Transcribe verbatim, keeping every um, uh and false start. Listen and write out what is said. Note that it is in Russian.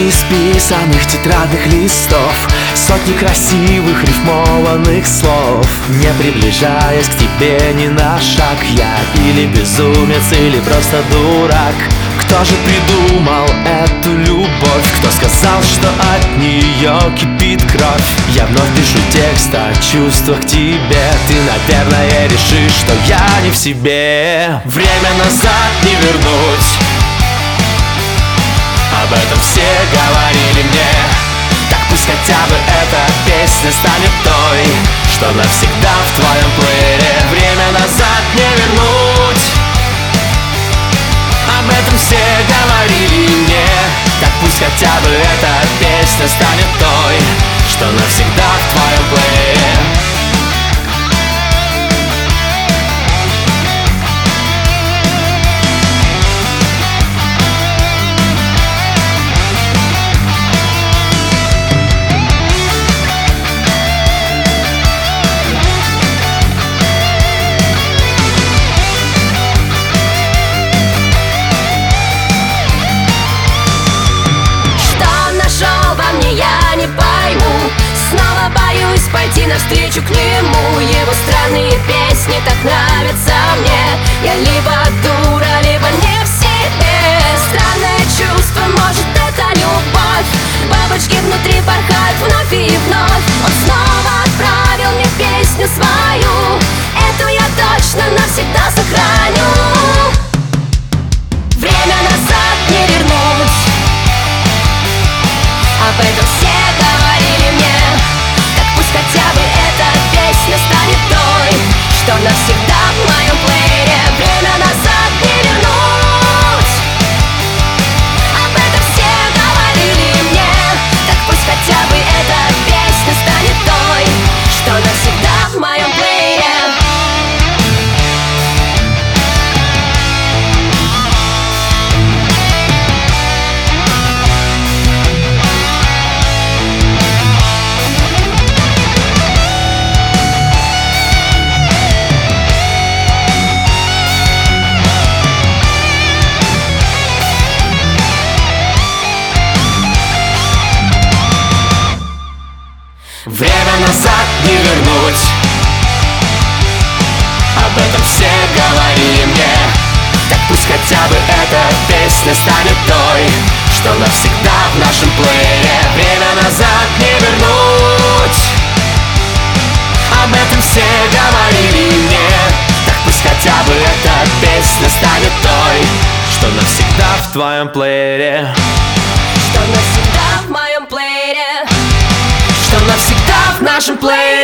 исписанных тетрадных листов, сотни красивых рифмованных слов. Не приближаясь к тебе ни на шаг, я или безумец, или просто дурак. Кто же придумал эту любовь? Кто сказал, что от нее кипит кровь? Я вновь пишу текст о чувствах к тебе. Ты, наверное, решишь, что я не в себе. Время назад не вернуть, об этом все говорили мне. Так пусть хотя бы эта песня станет той, что навсегда в твоем плеере. Время назад не вернуть, об этом все говорили мне. Так пусть хотя бы эта песня станет той, что навсегда в твоем плеере. Снова боюсь пойти навстречу к нему. Его странные песни так нравятся мне. Я либо дура, либо не в себе. Странное чувство, может, это любовь. Бабочки внутри порхают вновь и вновь. Он снова отправил мне песню свою. Эту я точно навсегда сохраню. Время назад не вернуть, об этом все говорили мне. Хотя бы эта песня станет той, что навсегда в моем плеере. Время назад не вернуть, об этом все говорили мне. Так пусть хотя бы эта песня станет той, что навсегда в моем плеере. Время назад не вернуть, об этом все говорили мне. Так пусть хотя бы эта песня станет той, что навсегда в нашем плеере. Время назад не вернуть, об этом все говорили мне. Так пусть хотя бы эта песня станет той, что навсегда в твоем плеере. Что навсегда в моем плеере. Что навсегда в нашем плеере.